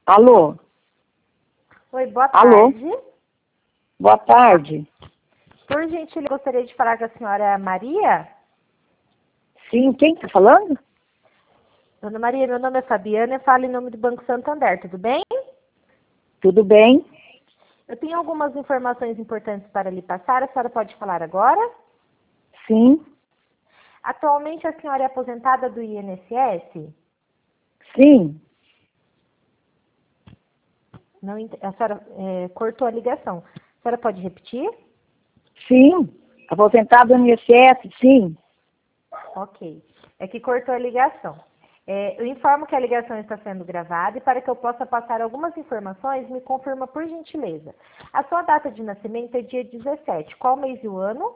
Alô? Oi, boa Alô? tarde. Boa tarde. Por gentileza, gostaria de falar com a senhora Maria. Sim, quem está falando? Dona Maria, meu nome é Fabiana e falo em nome do Banco Santander, tudo bem? Tudo bem? Eu tenho algumas informações importantes para lhe passar, a senhora pode falar agora? Sim, Atualmente a senhora é aposentada do INSS? sim, Não, a senhora cortou a ligação. A senhora pode repetir? sim. Aposentado no INSS, sim. Ok. É que cortou a ligação. Eu informo que a ligação está sendo gravada e para que eu possa passar algumas informações, me confirma por gentileza. A sua data de nascimento é dia 17. Qual mês e o ano?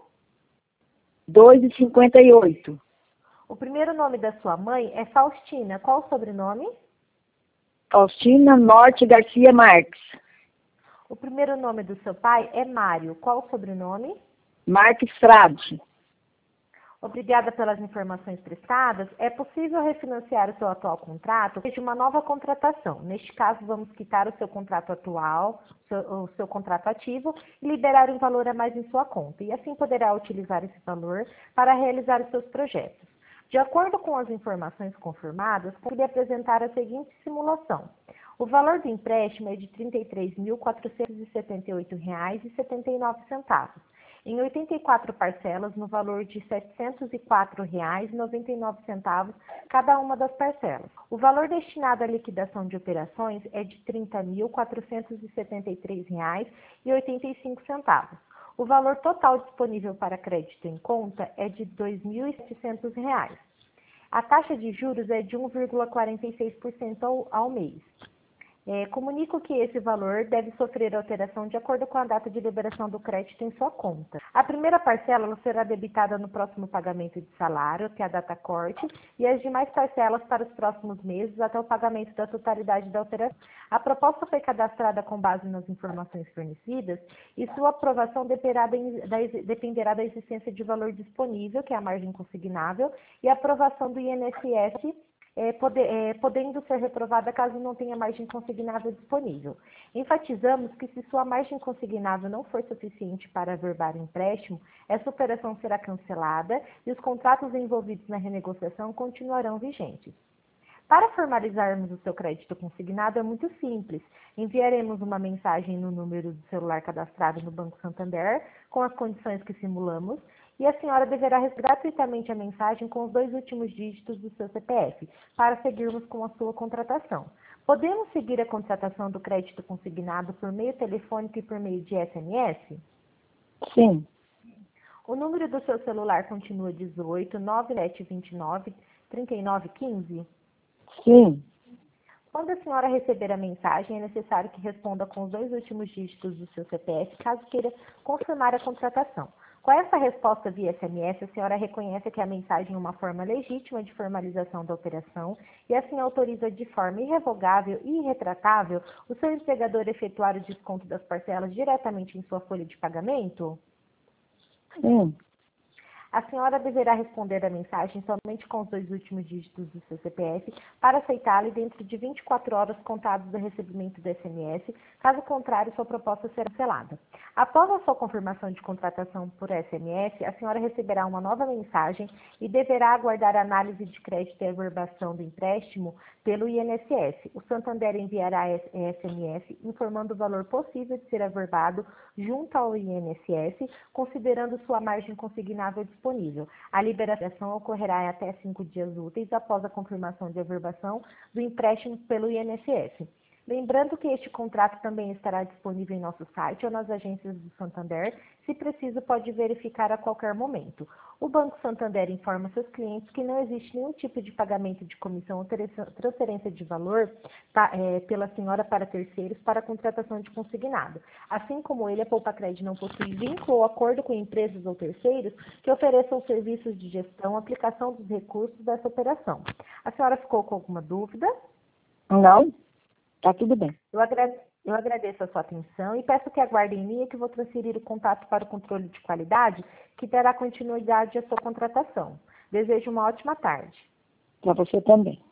2,58. O primeiro nome da sua mãe é Faustina. Qual o sobrenome? Faustina Norte Garcia Marques. O primeiro nome do seu pai é Mário. Qual o sobrenome? Marques Frade. Obrigada pelas informações prestadas. É possível refinanciar o seu atual contrato de uma nova contratação. Neste caso, vamos quitar o seu contrato atual, o seu contrato ativo, e liberar um valor a mais em sua conta. E assim poderá utilizar esse valor para realizar os seus projetos. De acordo com as informações confirmadas, consegui apresentar a seguinte simulação. O valor do empréstimo é de R$ 33.478,79. Em 84 parcelas, no valor de R$ 704,99 cada uma das parcelas. O valor destinado à liquidação de operações é de R$ 30.473,85. O valor total disponível para crédito em conta é de R$ 2.700. A taxa de juros é de 1,46% ao mês. Comunico que esse valor deve sofrer alteração de acordo com a data de liberação do crédito em sua conta. A primeira parcela será debitada no próximo pagamento de salário, que é a data corte, e as demais parcelas para os próximos meses até o pagamento da totalidade da operação. A proposta foi cadastrada com base nas informações fornecidas e sua aprovação dependerá da existência de valor disponível, que é a margem consignável, e a aprovação do INSS, podendo ser reprovada caso não tenha margem consignável disponível. Enfatizamos que se sua margem consignável não for suficiente para averbar o empréstimo, essa operação será cancelada e os contratos envolvidos na renegociação continuarão vigentes. Para formalizarmos o seu crédito consignado é muito simples. Enviaremos uma mensagem no número do celular cadastrado no Banco Santander, com as condições que simulamos, e a senhora deverá receber gratuitamente a mensagem com os 2 últimos dígitos do seu CPF, para seguirmos com a sua contratação. Podemos seguir a contratação do crédito consignado por meio telefônico e por meio de SMS? Sim, O número do seu celular continua 18 9729 3915? sim. Quando a senhora receber a mensagem, é necessário que responda com os 2 últimos dígitos do seu CPF, caso queira confirmar a contratação. Com essa resposta via SMS, a senhora reconhece que a mensagem é uma forma legítima de formalização da operação e assim autoriza de forma irrevogável e irretratável o seu empregador a efetuar o desconto das parcelas diretamente em sua folha de pagamento? Sim. A senhora deverá responder a mensagem somente com os 2 últimos dígitos do seu CPF para aceitá-la e dentro de 24 horas contados do recebimento do SMS, caso contrário, sua proposta será cancelada. Após a sua confirmação de contratação por SMS, a senhora receberá uma nova mensagem e deverá aguardar a análise de crédito e averbação do empréstimo pelo INSS. O Santander enviará SMS informando o valor possível de ser averbado junto ao INSS, considerando sua margem consignável disponível. A liberação ocorrerá em até 5 dias úteis após a confirmação de averbação do empréstimo pelo INSS. Lembrando que este contrato também estará disponível em nosso site ou nas agências do Santander. Se preciso, pode verificar a qualquer momento. O Banco Santander informa seus clientes que não existe nenhum tipo de pagamento de comissão ou transferência de valor pela senhora para terceiros para a contratação de consignado. Assim como ele, a Poupacred não possui vínculo ou acordo com empresas ou terceiros que ofereçam serviços de gestão, aplicação dos recursos dessa operação. A senhora ficou com alguma dúvida? Não? Tá tudo bem. Eu agradeço a sua atenção e peço que aguardem em linha que vou transferir o contato para o controle de qualidade, que dará continuidade à sua contratação. Desejo uma ótima tarde. Para você também.